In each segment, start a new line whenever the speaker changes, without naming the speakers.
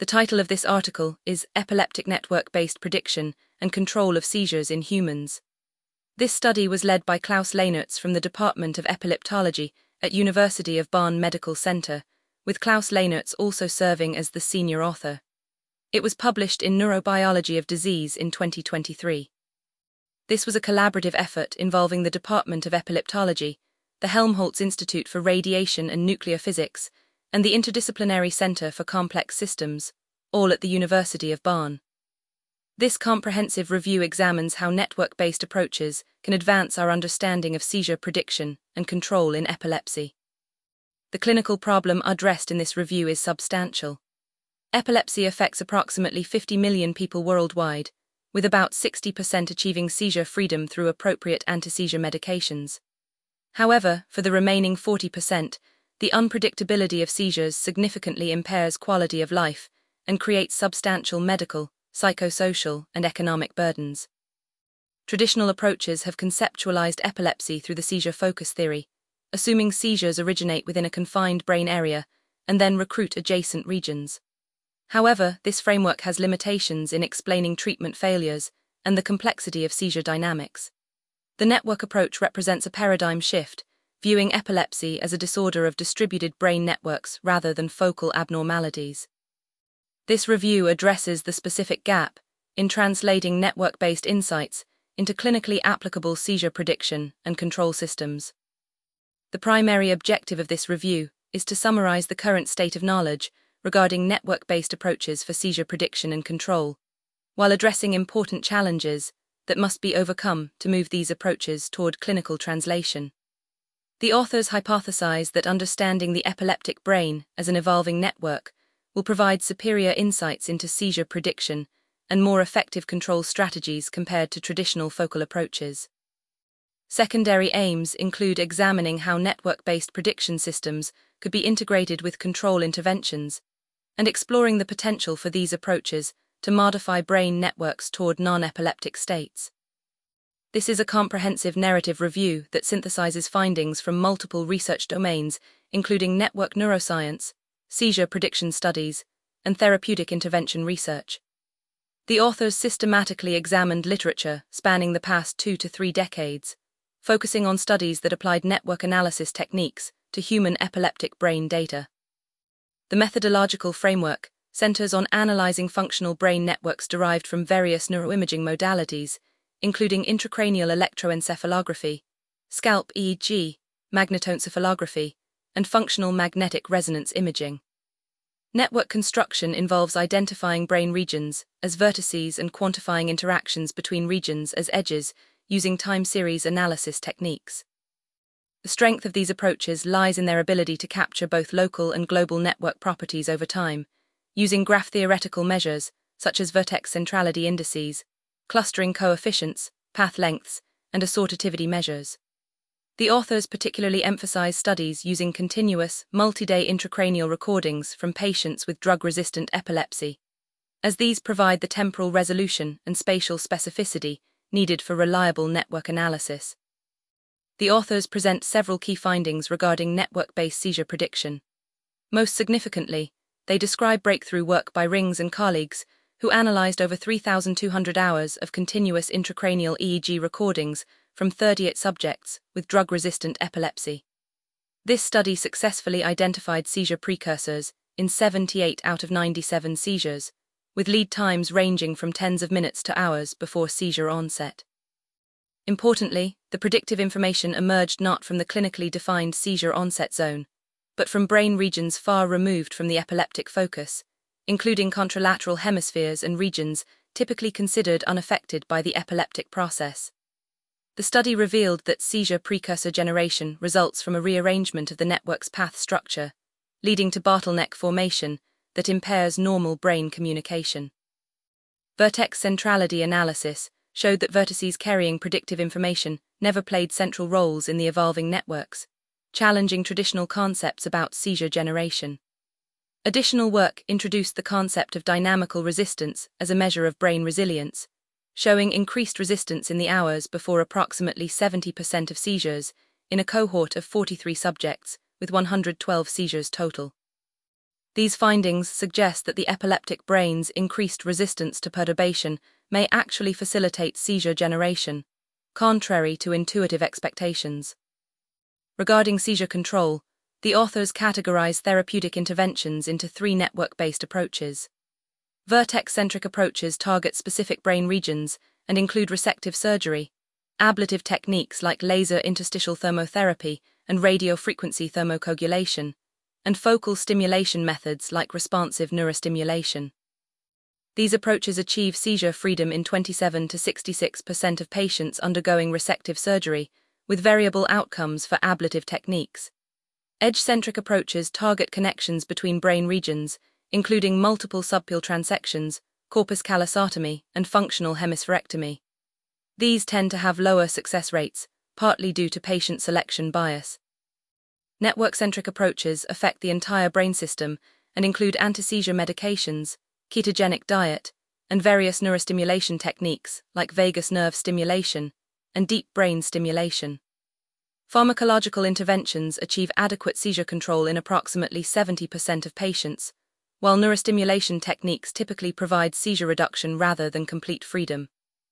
The title of this article is Epileptic Network-Based Prediction and Control of Seizures in Humans. This study was led by Klaus Leynertz from the Department of Epileptology at University of Bonn Medical Center, with Klaus Leynertz also serving as the senior author. It was published in Neurobiology of Disease in 2023. This was a collaborative effort involving the Department of Epileptology, the Helmholtz Institute for Radiation and Nuclear Physics, and the Interdisciplinary Center for Complex Systems, all at the University of Bonn. This comprehensive review examines how network-based approaches can advance our understanding of seizure prediction and control in epilepsy. The clinical problem addressed in this review is substantial. Epilepsy affects approximately 50 million people worldwide, with about 60% achieving seizure freedom through appropriate anti-seizure medications. However, for the remaining 40%, the unpredictability of seizures significantly impairs quality of life and creates substantial medical, psychosocial, and economic burdens. Traditional approaches have conceptualized epilepsy through the seizure focus theory, assuming seizures originate within a confined brain area and then recruit adjacent regions. However, this framework has limitations in explaining treatment failures and the complexity of seizure dynamics. The network approach represents a paradigm shift, viewing epilepsy as a disorder of distributed brain networks rather than focal abnormalities. This review addresses the specific gap in translating network-based insights into clinically applicable seizure prediction and control systems. The primary objective of this review is to summarize the current state of knowledge regarding network-based approaches for seizure prediction and control, while addressing important challenges that must be overcome to move these approaches toward clinical translation. The authors hypothesize that understanding the epileptic brain as an evolving network will provide superior insights into seizure prediction and more effective control strategies compared to traditional focal approaches. Secondary aims include examining how network-based prediction systems could be integrated with control interventions and exploring the potential for these approaches to modify brain networks toward non-epileptic states. This is a comprehensive narrative review that synthesizes findings from multiple research domains, including network neuroscience, seizure prediction studies, and therapeutic intervention research. The authors systematically examined literature spanning the past 2 to 3 decades, focusing on studies that applied network analysis techniques to human epileptic brain data. The methodological framework centers on analyzing functional brain networks derived from various neuroimaging modalities, including intracranial electroencephalography, scalp EEG, magnetoencephalography, and functional magnetic resonance imaging. Network construction involves identifying brain regions as vertices and quantifying interactions between regions as edges using time series analysis techniques. The strength of these approaches lies in their ability to capture both local and global network properties over time, using graph-theoretical measures such as vertex centrality indices, clustering coefficients, path lengths, and assortativity measures. The authors particularly emphasize studies using continuous, multi-day intracranial recordings from patients with drug-resistant epilepsy, as these provide the temporal resolution and spatial specificity needed for reliable network analysis. The authors present several key findings regarding network-based seizure prediction. Most significantly, they describe breakthrough work by Rings and colleagues who analyzed over 3,200 hours of continuous intracranial EEG recordings from 38 subjects with drug-resistant epilepsy. This study successfully identified seizure precursors in 78 out of 97 seizures, with lead times ranging from tens of minutes to hours before seizure onset. Importantly, the predictive information emerged not from the clinically defined seizure onset zone, but from brain regions far removed from the epileptic focus, including contralateral hemispheres and regions typically considered unaffected by the epileptic process. The study revealed that seizure precursor generation results from a rearrangement of the network's path structure, leading to bottleneck formation that impairs normal brain communication. Vertex centrality analysis showed that vertices carrying predictive information never played central roles in the evolving networks, challenging traditional concepts about seizure generation. Additional work introduced the concept of dynamical resistance as a measure of brain resilience, showing increased resistance in the hours before approximately 70% of seizures in a cohort of 43 subjects with 112 seizures total. These findings suggest that the epileptic brain's increased resistance to perturbation may actually facilitate seizure generation, contrary to intuitive expectations. Regarding seizure control, the authors categorize therapeutic interventions into three network-based approaches. Vertex-centric approaches target specific brain regions and include resective surgery, ablative techniques like laser interstitial thermotherapy and radiofrequency thermocoagulation, and focal stimulation methods like responsive neurostimulation. These approaches achieve seizure freedom in 27 to 66% of patients undergoing resective surgery, with variable outcomes for ablative techniques. Edge-centric approaches target connections between brain regions, including multiple subpial transections, corpus callosotomy, and functional hemispherectomy. These tend to have lower success rates, partly due to patient selection bias. Network-centric approaches affect the entire brain system and include anti-seizure medications, ketogenic diet, and various neurostimulation techniques like vagus nerve stimulation and deep brain stimulation. Pharmacological interventions achieve adequate seizure control in approximately 70% of patients, while neurostimulation techniques typically provide seizure reduction rather than complete freedom.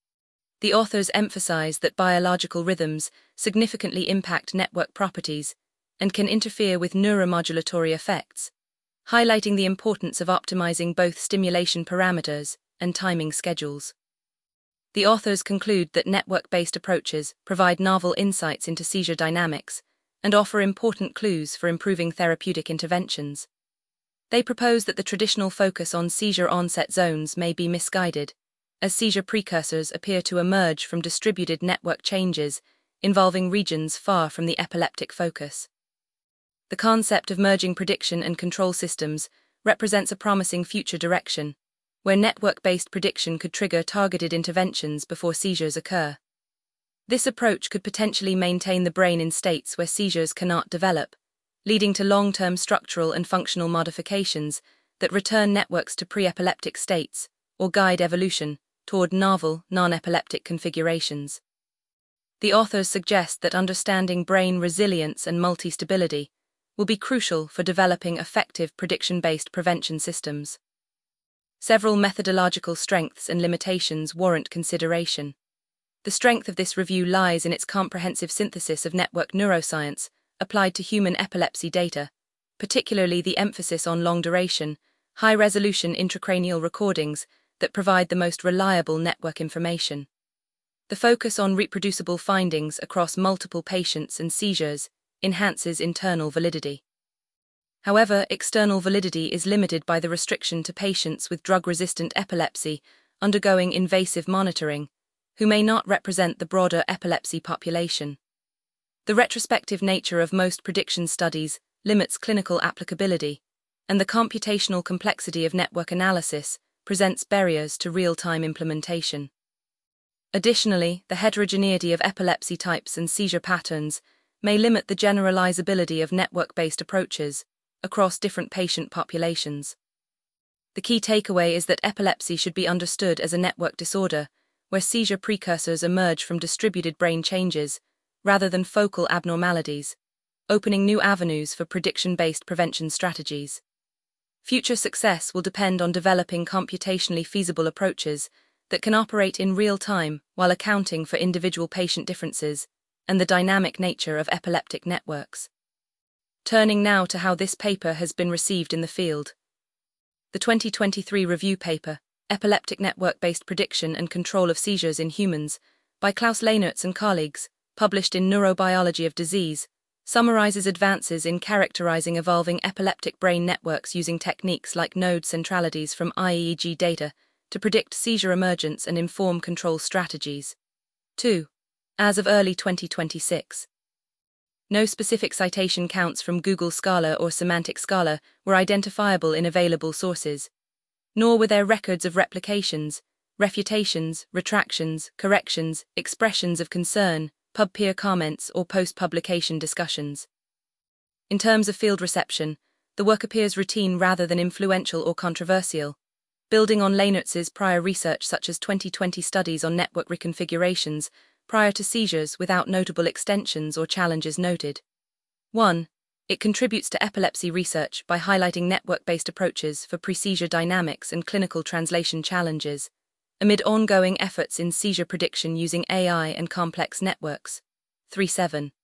The authors emphasize that biological rhythms significantly impact network properties and can interfere with neuromodulatory effects, highlighting the importance of optimizing both stimulation parameters and timing schedules. The authors conclude that network-based approaches provide novel insights into seizure dynamics and offer important clues for improving therapeutic interventions. They propose that the traditional focus on seizure onset zones may be misguided, as seizure precursors appear to emerge from distributed network changes involving regions far from the epileptic focus. The concept of merging prediction and control systems represents a promising future direction, where network-based prediction could trigger targeted interventions before seizures occur. This approach could potentially maintain the brain in states where seizures cannot develop, leading to long-term structural and functional modifications that return networks to pre-epileptic states or guide evolution toward novel, non-epileptic configurations. The authors suggest that understanding brain resilience and multi-stability will be crucial for developing effective prediction-based prevention systems. Several methodological strengths and limitations warrant consideration. The strength of this review lies in its comprehensive synthesis of network neuroscience applied to human epilepsy data, particularly the emphasis on long-duration, high-resolution intracranial recordings that provide the most reliable network information. The focus on reproducible findings across multiple patients and seizures enhances internal validity. However, external validity is limited by the restriction to patients with drug-resistant epilepsy undergoing invasive monitoring, who may not represent the broader epilepsy population. The retrospective nature of most prediction studies limits clinical applicability, and the computational complexity of network analysis presents barriers to real-time implementation. Additionally, the heterogeneity of epilepsy types and seizure patterns may limit the generalizability of network-based approaches across different patient populations. The key takeaway is that epilepsy should be understood as a network disorder, where seizure precursors emerge from distributed brain changes rather than focal abnormalities, opening new avenues for prediction-based prevention strategies. Future success will depend on developing computationally feasible approaches that can operate in real time while accounting for individual patient differences and the dynamic nature of epileptic networks. Turning now to how this paper has been received in the field. The 2023 review paper, Epileptic Network-Based Prediction and Control of Seizures in Humans, by Klaus Leynertz and colleagues, published in Neurobiology of Disease, summarizes advances in characterizing evolving epileptic brain networks using techniques like node centralities from IEEG data to predict seizure emergence and inform control strategies. 2. As of early 2026. No specific citation counts from Google Scholar or Semantic Scholar were identifiable in available sources, nor were there records of replications, refutations, retractions, corrections, expressions of concern, pub-peer comments, or post-publication discussions. In terms of field reception, the work appears routine rather than influential or controversial, building on Leynertz's prior research such as 2020 studies on network reconfigurations prior to seizures without notable extensions or challenges noted. 1. It contributes to epilepsy research by highlighting network-based approaches for pre-seizure dynamics and clinical translation challenges, amid ongoing efforts in seizure prediction using AI and complex networks. 3.7.